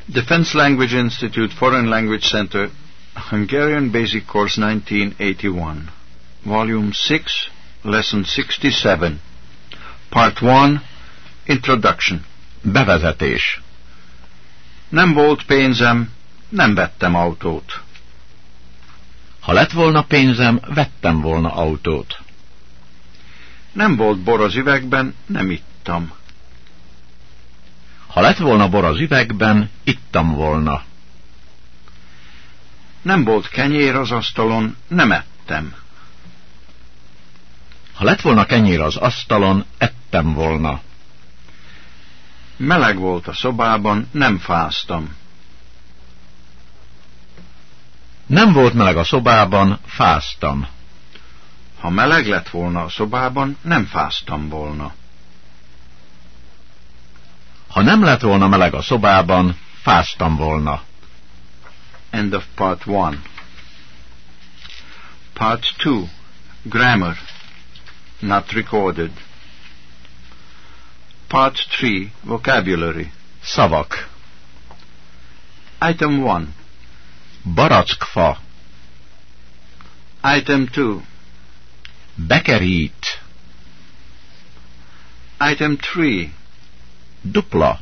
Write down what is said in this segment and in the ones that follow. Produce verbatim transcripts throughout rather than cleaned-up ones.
Defense Language Institute Foreign Language Center, Hungarian Basic Course nineteen eighty-one, Volume six, Lesson sixty-seven, Part one, Introduction. Bevezetés. Nem volt pénzem, nem vettem autót. Ha lett volna pénzem, vettem volna autót. Nem volt bor az üvegben, nem ittam. Ha lett volna bor az üvegben, ittam volna. Nem volt kenyér az asztalon, nem ettem. Ha lett volna kenyér az asztalon, ettem volna. Meleg volt a szobában, nem fáztam. Nem volt meleg a szobában, fáztam. Ha meleg lett volna a szobában, nem fáztam volna. Ha nem lett volna meleg a szobában, fáztam volna. End of part one. Part two. Grammar. Not recorded. Part three. Vocabulary. Szavak. Item one. Barackfa. Item two. Bekerít. Item three. Dupla.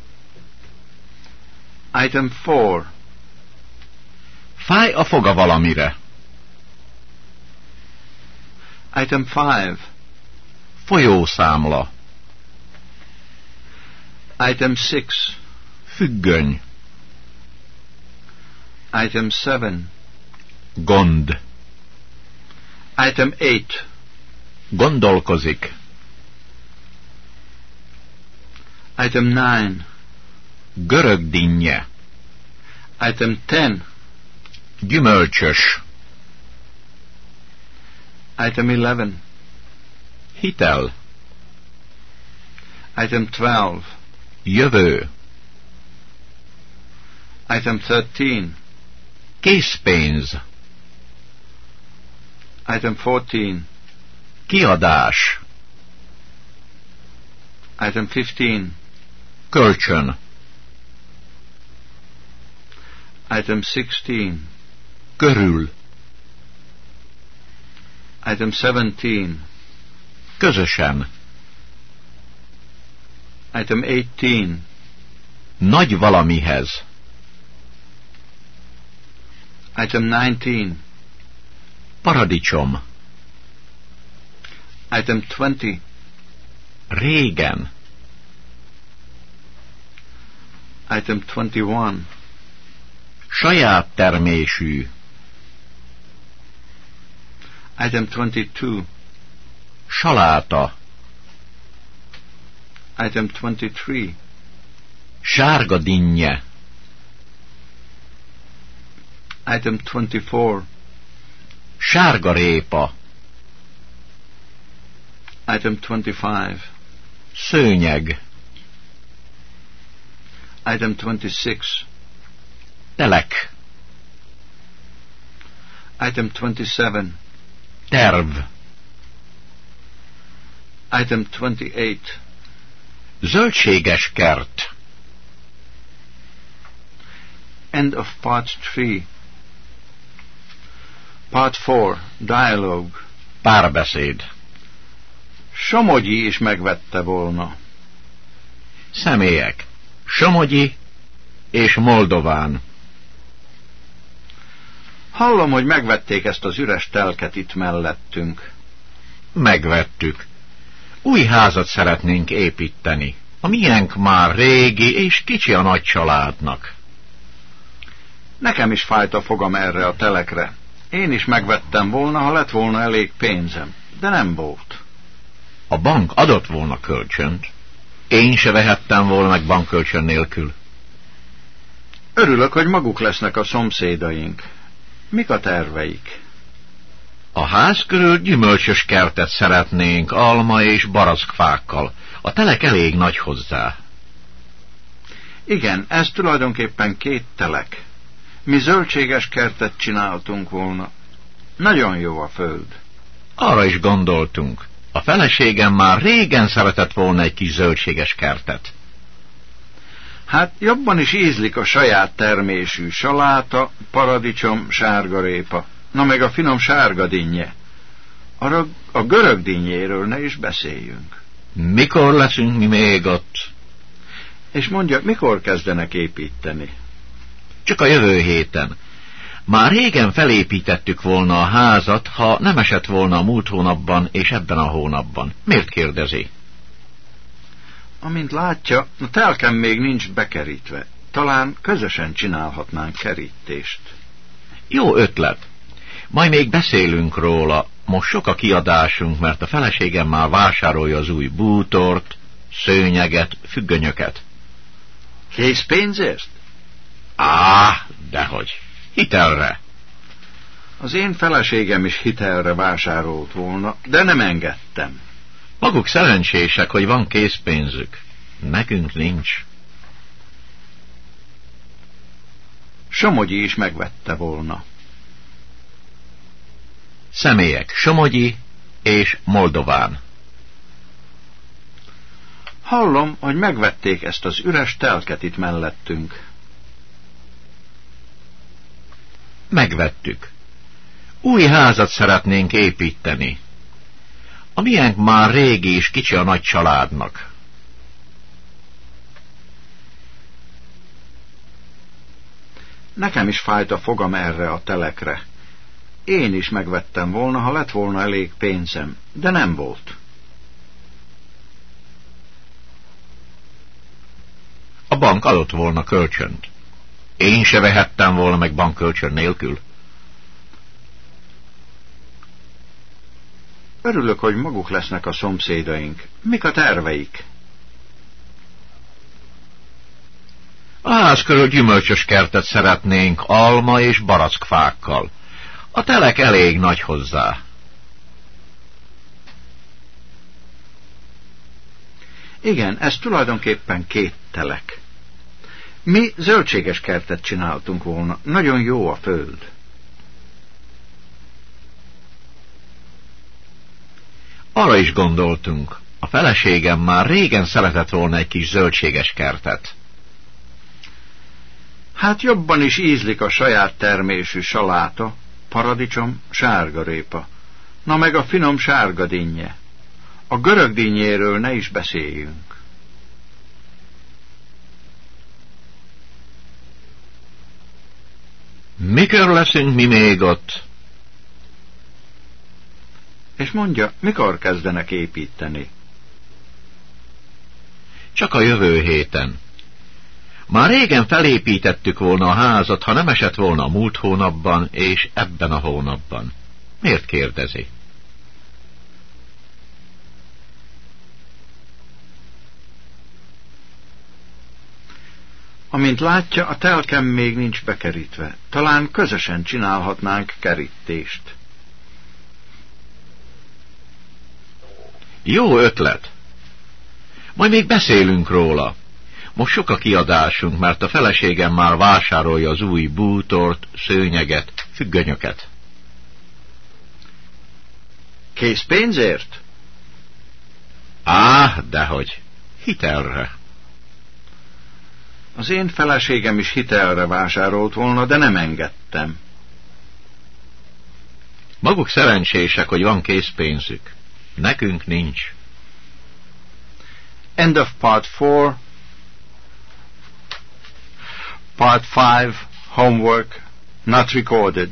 Item four. Fáj a foga valamire. Item five. Folyószámla. Item six. Függöny. Item seven. Gond. Item eight. Gondolkozik. Item nine. Görög dinnye. Item ten. Gyümölcsös. Item eleven. Hitel. Item twelve. Jövő. Item thirteen. Készpénz. Item fourteen. Kiadás. Item fifteen. Kölcsön. Item sixteen. Körül. Item seventeen. Közösen. Item eighteen. Nagy valamihez. Item nineteen. Paradicsom. Item twenty. Régen. Item twenty-one. Saját termésű. Item twenty-two. Saláta. Item twenty-three. Sárga dinnye. Item twenty-four. Sárga répa. Item twenty-five. Szőnyeg. Item twenty-six. Telek. Item twenty-seven. Terv. Item twenty-eight. Zöldséges kert. End of part three. Part four. Dialogue. Párbeszéd. Somogyi is megvette volna. Személyek. Somogyi és Moldován. Hallom, hogy megvették ezt az üres telket itt mellettünk. Megvettük. Új házat szeretnénk építeni. A miénk már régi és kicsi a nagy családnak. Nekem is fájt a fogam erre a telekre. Én is megvettem volna, ha lett volna elég pénzem, de nem volt. A bank adott volna kölcsönt. Én se vehettem volna meg bankkölcsön nélkül. Örülök, hogy maguk lesznek a szomszédaink. Mik a terveik? A ház körül gyümölcsös kertet szeretnénk, alma és barackfákkal. A telek elég nagy hozzá. Igen, ez tulajdonképpen két telek. Mi zöldséges kertet csináltunk volna. Nagyon jó a föld. Arra is gondoltunk. A feleségem már régen szeretett volna egy kis zöldséges kertet. Hát jobban is ízlik a saját termésű saláta, paradicsom, sárgarépa, na meg a finom sárga dinnye. A, a görög dinnyéről ne is beszéljünk. Mikor leszünk mi még ott? És mondja, mikor kezdenek építeni? Csak a jövő héten. Már régen felépítettük volna a házat, ha nem esett volna a múlt hónapban és ebben a hónapban. Miért kérdezi? Amint látja, a telkem még nincs bekerítve. Talán közösen csinálhatnánk kerítést. Jó ötlet. Majd még beszélünk róla. Most sok a kiadásunk, mert a feleségem már vásárolja az új bútort, szőnyeget, függönyöket. Készpénzért? Á, dehogy. Hitelre. Az én feleségem is hitelre vásárolt volna, de nem engedtem. Maguk szerencsések, hogy van készpénzük. Nekünk nincs. Somogyi is megvette volna. Személyek Somogyi és Moldován. Hallom, hogy megvették ezt az üres telket itt mellettünk. Megvettük. Új házat szeretnénk építeni. A miénk már régi és kicsi a nagy családnak. Nekem is fájt a fogam erre a telekre. Én is megvettem volna, ha lett volna elég pénzem, de nem volt. A bank adott volna kölcsönt. Én se vehettem volna meg bankkölcsön nélkül. Örülök, hogy maguk lesznek a szomszédaink. Mik a terveik? A ház körül gyümölcsös kertet szeretnénk alma és barackfákkal. A telek elég nagy hozzá. Igen, ez tulajdonképpen két telek. Mi zöldséges kertet csináltunk volna. Nagyon jó a föld. Arra is gondoltunk. A feleségem már régen szeretett volna egy kis zöldséges kertet. Hát jobban is ízlik a saját termésű saláta, paradicsom, sárgarépa, na meg a finom sárga dinnye. A görög dinnyéről ne is beszéljünk. Mikor leszünk mi még ott? És mondja, mikor kezdenek építeni? Csak a jövő héten. Már régen felépítettük volna a házat, ha nem esett volna a múlt hónapban és ebben a hónapban. Miért kérdezi? Amint látja, a telkem még nincs bekerítve. Talán közösen csinálhatnánk kerítést. Jó ötlet. Majd még beszélünk róla. Most sok a kiadásunk, mert a feleségem már vásárolja az új bútort, szőnyeget, függönyöket. Készpénzért? Á, dehogy. Hitelre. Az én feleségem is hitelre vásárolt volna, de nem engedtem. Maguk szerencsések, hogy van készpénzük. Nekünk nincs. End of part four. Part five. Homework. Not recorded.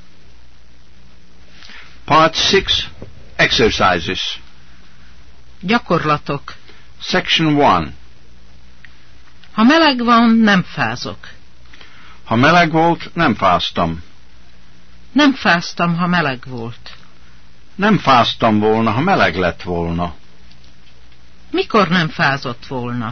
Part six. Exercises. Gyakorlatok. Section one. Ha meleg van, nem fázok. Ha meleg volt, nem fáztam. Nem fáztam, ha meleg volt. Nem fáztam volna, ha meleg lett volna. Mikor nem fázott volna?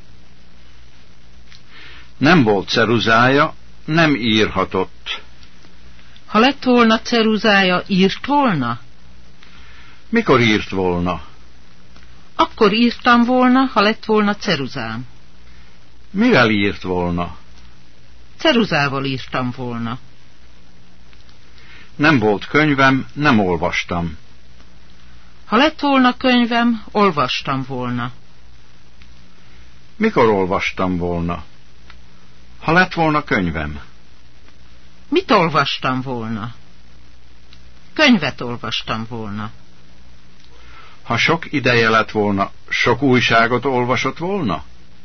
Nem volt ceruzája, nem írhatott. Ha lett volna ceruzája, írt volna? Mikor írt volna? Akkor írtam volna, ha lett volna ceruzám. Mivel írt volna? Ceruzával írtam volna. Nem volt könyvem, nem olvastam. Ha lett volna könyvem, olvastam volna. Mikor olvastam volna? Ha lett volna könyvem. Mit olvastam volna? Könyvet olvastam volna. Ha sok ideje lett volna, sok újságot olvasott volna?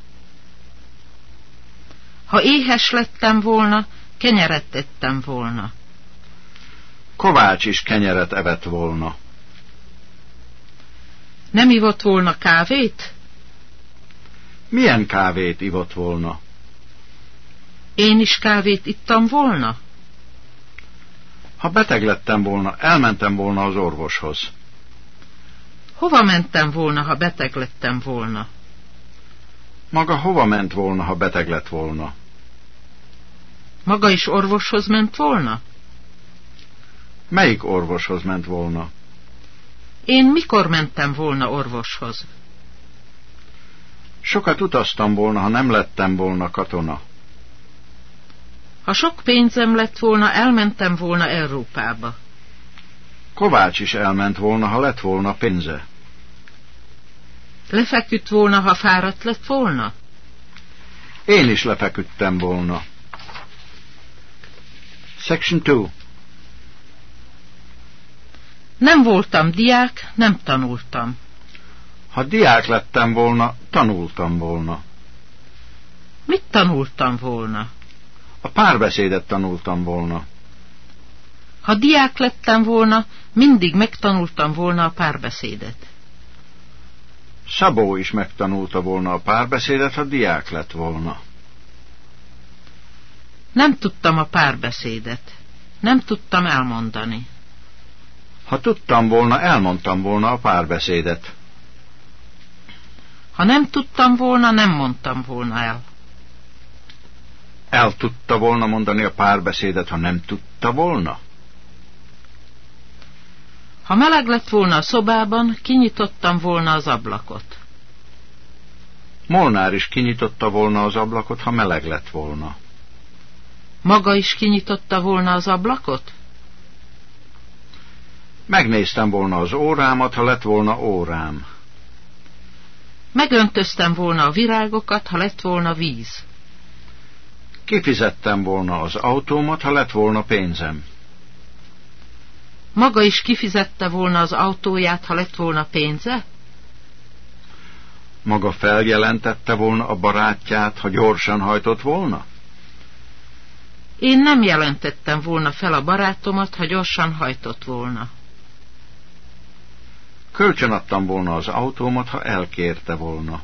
Ha éhes lettem volna, kenyeret ettem volna. Kovács is kenyeret evett volna. Nem ivott volna kávét? Milyen kávét ivott volna? Én is kávét ittam volna? Ha beteg lettem volna, elmentem volna az orvoshoz. Hova mentem volna, ha beteg lettem volna? Maga hova ment volna, ha beteg lett volna? Maga is orvoshoz ment volna? Melyik orvoshoz ment volna? Én mikor mentem volna orvoshoz? Sokat utaztam volna, ha nem lettem volna katona. Ha sok pénzem lett volna, elmentem volna Európába. Kovács is elment volna, ha lett volna pénze. Lefeküdt volna, ha fáradt lett volna? Én is lefeküdtem volna. Section two. Nem voltam diák, nem tanultam. Ha diák lettem volna, tanultam volna. Mit tanultam volna? A párbeszédet tanultam volna. Ha diák lettem volna, mindig megtanultam volna a párbeszédet. Szabó is megtanulta volna a párbeszédet, ha diák lett volna. Nem tudtam a párbeszédet. Nem tudtam elmondani. Ha tudtam volna, elmondtam volna a párbeszédet. Ha nem tudtam volna, nem mondtam volna el. El tudta volna mondani a párbeszédet, ha nem tudta volna? Ha meleg lett volna a szobában, kinyitottam volna az ablakot. Molnár is kinyitotta volna az ablakot, ha meleg lett volna. Maga is kinyitotta volna az ablakot? Megnéztem volna az órámat, ha lett volna órám. Megöntöztem volna a virágokat, ha lett volna víz. Kifizettem volna az autómat, ha lett volna pénzem. Maga is kifizette volna az autóját, ha lett volna pénze? Maga feljelentette volna a barátját, ha gyorsan hajtott volna? Én nem jelentettem volna fel a barátomat, ha gyorsan hajtott volna. Kölcsönadtam volna az autómat, ha elkérte volna.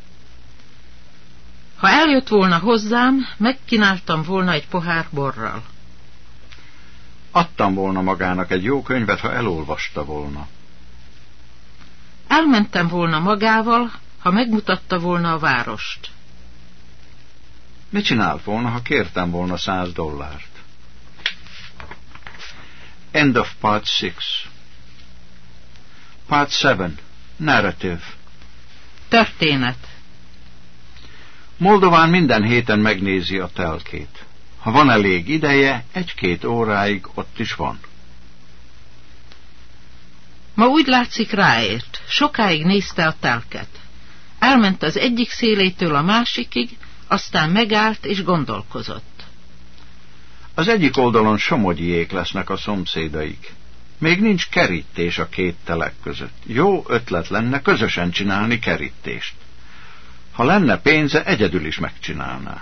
Ha eljött volna hozzám, megkínáltam volna egy pohár borral. Adtam volna magának egy jó könyvet, ha elolvasta volna. Elmentem volna magával, ha megmutatta volna a várost. Mit csinált volna, ha kértem volna száz dollárt? End of part six. Part seven. Narrative. Történet. Moldován minden héten megnézi a telkét. Ha van elég ideje, egy-két óráig ott is van. Ma úgy látszik ráért. Sokáig nézte a telket. Elment az egyik szélétől a másikig, aztán megállt és gondolkozott. Az egyik oldalon Somogyiék lesznek a szomszédaik. Még nincs kerítés a két telek között. Jó ötlet lenne közösen csinálni kerítést. Ha lenne pénze, egyedül is megcsinálná.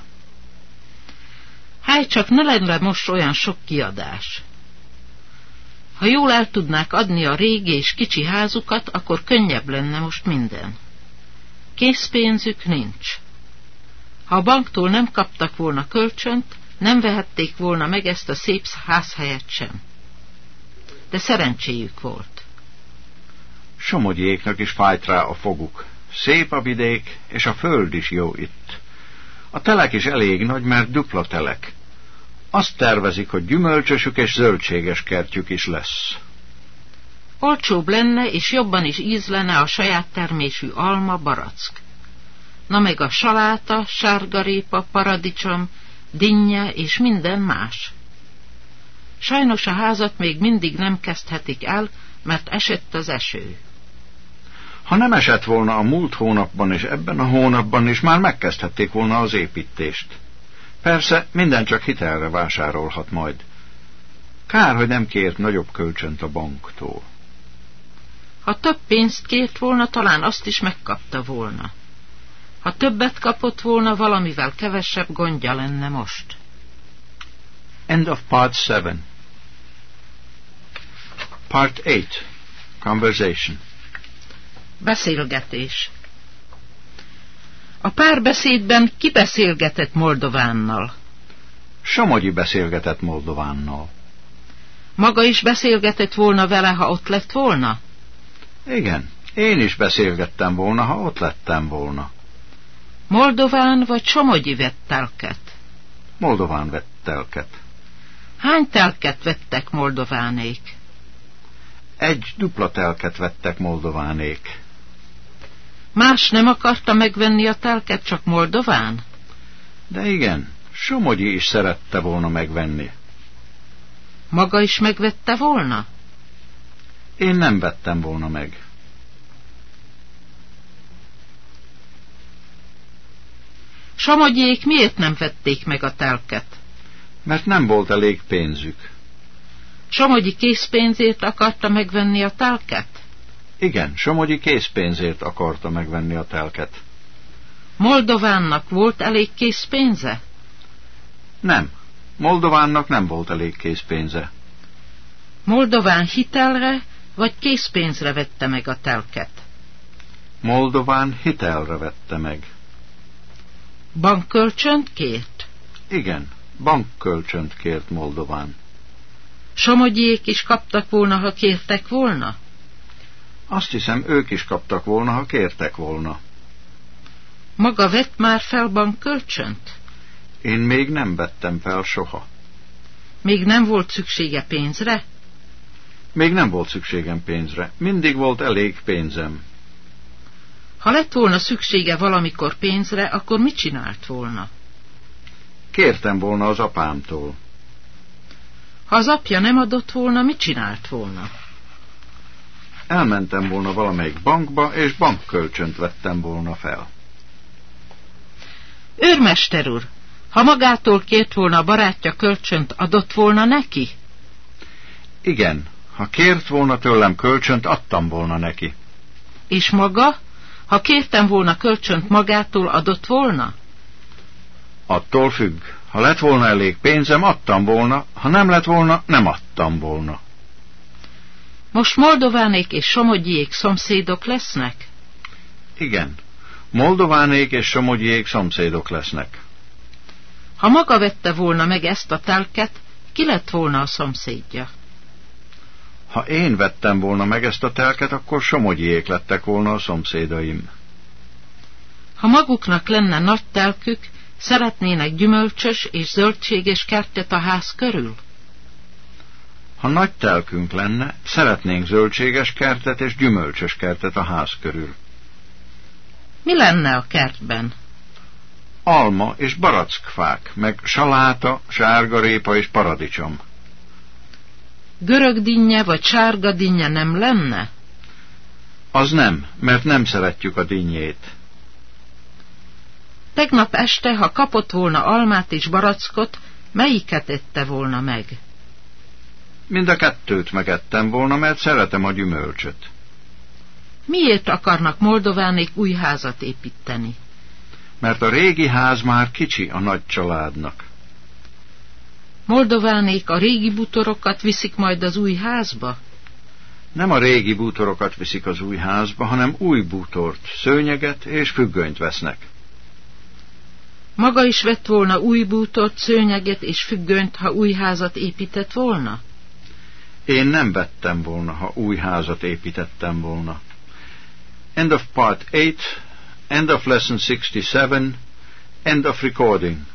Hát csak ne lenne most olyan sok kiadás. Ha jól el tudnák adni a régi és kicsi házukat, akkor könnyebb lenne most minden. Készpénzük nincs. Ha a banktól nem kaptak volna kölcsönt, nem vehették volna meg ezt a szép házhelyet sem. De szerencséjük volt. Somogyiéknak is fájt rá a foguk. Szép a vidék, és a föld is jó itt. A telek is elég nagy, mert dupla telek. Azt tervezik, hogy gyümölcsösük és zöldséges kertjük is lesz. Olcsóbb lenne, és jobban is ízlene a saját termésű alma, barack. Na meg a saláta, sárgarépa, paradicsom, dinnye és minden más. Sajnos a házat még mindig nem kezdhetik el, mert esett az eső. Ha nem esett volna a múlt hónapban és ebben a hónapban is, már megkezdhették volna az építést. Persze, minden csak hitelre vásárolhat majd. Kár, hogy nem kért nagyobb kölcsönt a banktól. Ha több pénzt kért volna, talán azt is megkapta volna. Ha többet kapott volna, valamivel kevesebb gondja lenne most. End of part seven. Part eight. Conversation. Beszélgetés. A párbeszédben ki beszélgetett Moldovánnal? Somogyi beszélgetett Moldovánnal. Maga is beszélgetett volna vele, ha ott lett volna? Igen, én is beszélgettem volna, ha ott lettem volna. Moldován vagy Somogyi vett telket? Moldován vett telket. Hány telket vettek moldovánék? Egy dupla telket vettek moldovánék. Más nem akarta megvenni a telket, csak Moldován? De igen, Somogyi is szerette volna megvenni. Maga is megvette volna? Én nem vettem volna meg. Somogyék miért nem vették meg a telket? Mert nem volt elég pénzük. Somogyi készpénzért akarta megvenni a telket? Igen, Somogyi készpénzért akarta megvenni a telket. Moldovánnak volt elég készpénze? Nem, Moldovánnak nem volt elég készpénze. Moldován hitelre vagy készpénzre vette meg a telket? Moldován hitelre vette meg. Bankkölcsönt kért? Igen, bankkölcsönt kért Moldován. Somogyiék is kaptak volna, ha kértek volna? Azt hiszem, ők is kaptak volna, ha kértek volna. Maga vett már fel bankkölcsönt? Én még nem vettem fel soha. Még nem volt szüksége pénzre? Még nem volt szükségem pénzre. Mindig volt elég pénzem. Ha lett volna szüksége valamikor pénzre, akkor mit csinált volna? Kértem volna az apámtól. Ha az apja nem adott volna, mit csinált volna? Elmentem volna valamelyik bankba, és bankkölcsönt vettem volna fel. Őrmester úr, ha magától kért volna a barátja kölcsönt, adott volna neki? Igen, ha kért volna tőlem kölcsönt, adtam volna neki. És maga? Ha kértem volna kölcsönt magától, adott volna? Attól függ. Ha lett volna elég pénzem, adtam volna, ha nem lett volna, nem adtam volna. Most moldovánék és somogyiék szomszédok lesznek? Igen, moldovánék és somogyiék szomszédok lesznek. Ha maga vette volna meg ezt a telket, ki lett volna a szomszédja? Ha én vettem volna meg ezt a telket, akkor somogyiék lettek volna a szomszédaim. Ha maguknak lenne nagy telkük, szeretnének gyümölcsös és zöldséges kertet a ház körül? Ha nagy telkünk lenne, szeretnénk zöldséges kertet és gyümölcsös kertet a ház körül. Mi lenne a kertben? Alma és barackfák, meg saláta, sárgarépa és paradicsom. Görög dinnye vagy sárga dinnye nem lenne? Az nem, mert nem szeretjük a dinnyét. Tegnap este, ha kapott volna almát és barackot, melyiket ette volna meg? Mind a kettőt megettem volna, mert szeretem a gyümölcsöt. Miért akarnak moldovánék új házat építeni? Mert a régi ház már kicsi a nagy családnak. Moldovánék a régi bútorokat viszik majd az új házba? Nem a régi bútorokat viszik az új házba, hanem új bútort, szőnyeget és függönyt vesznek. Maga is vett volna új bútort, szőnyeget és függönyt, ha új házat épített volna? Én nem vettem volna, ha új házat építettem volna. End of part eight, end of lesson sixty-seven, end of recording.